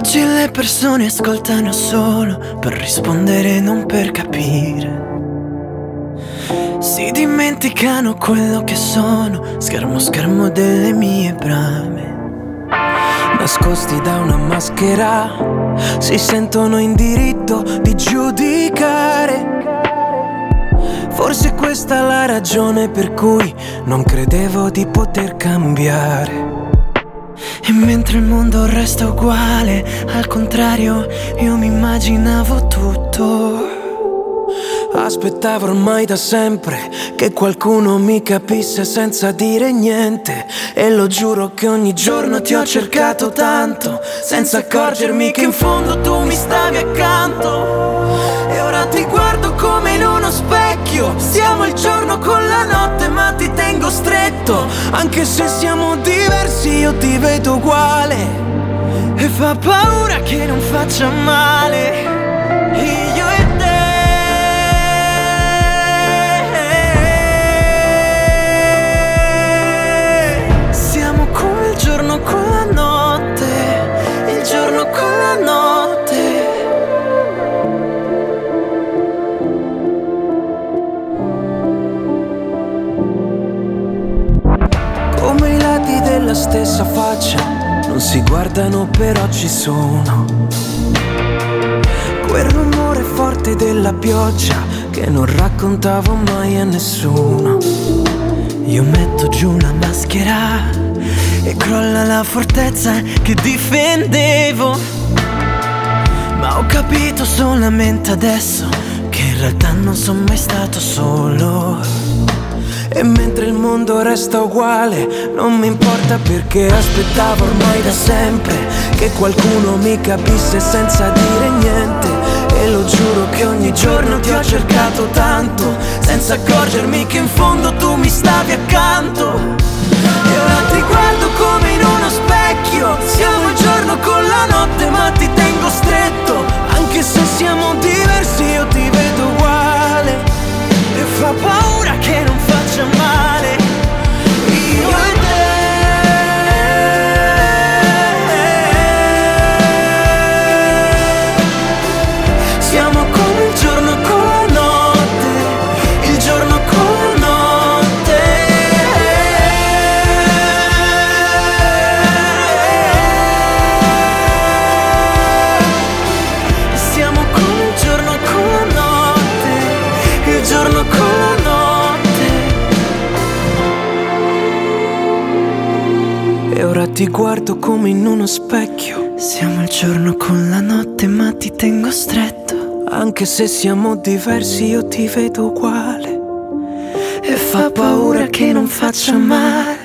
Oggi le persone ascoltano solo per rispondere, non per capire. Si dimenticano quello che sono, schermo delle mie brame. Nascosti da una maschera, si sentono in diritto di giudicare. Forse questa è la ragione per cui non credevo di poter cambiare. E mentre il mondo resta uguale, al contrario, io mi immaginavo tutto. Aspettavo ormai da sempre che qualcuno mi capisse senza dire niente. E lo giuro che ogni giorno ti ho cercato tanto, senza accorgermi che in fondo tu mi stavi accanto. E ora ti guardo come in uno specchio, siamo il giorno con la notte ma ti tengo stretto. Anche se siamo diversi io ti vedo uguale. E fa paura che non faccia male. Io e con la notte, il giorno con la notte. Come i lati della stessa faccia, non si guardano però ci sono. Quel rumore forte della pioggia che non raccontavo mai a nessuno. Io metto giù la maschera e crolla la fortezza che difendevo. Ma ho capito solamente adesso che in realtà non sono mai stato solo. E mentre il mondo resta uguale, non mi importa perché aspettavo ormai da sempre che qualcuno mi capisse senza dire niente. E lo giuro che ogni giorno ti ho cercato tanto, senza accorgermi che in fondo tu mi stavi accanto. E ora ti guardo come in uno specchio, siamo il giorno con la notte ma ti tengo stretto. Anche se siamo diversi io ti vedo uguale. E fa paura che non faccia male. Io e te siamo come il giorno con la notte, il giorno con la notte. Siamo come il giorno con la notte, il giorno con la notte. E ora ti guardo come in uno specchio, siamo il giorno con la notte ma ti tengo stretto. Anche se siamo diversi io ti vedo uguale. E fa paura che non faccia male.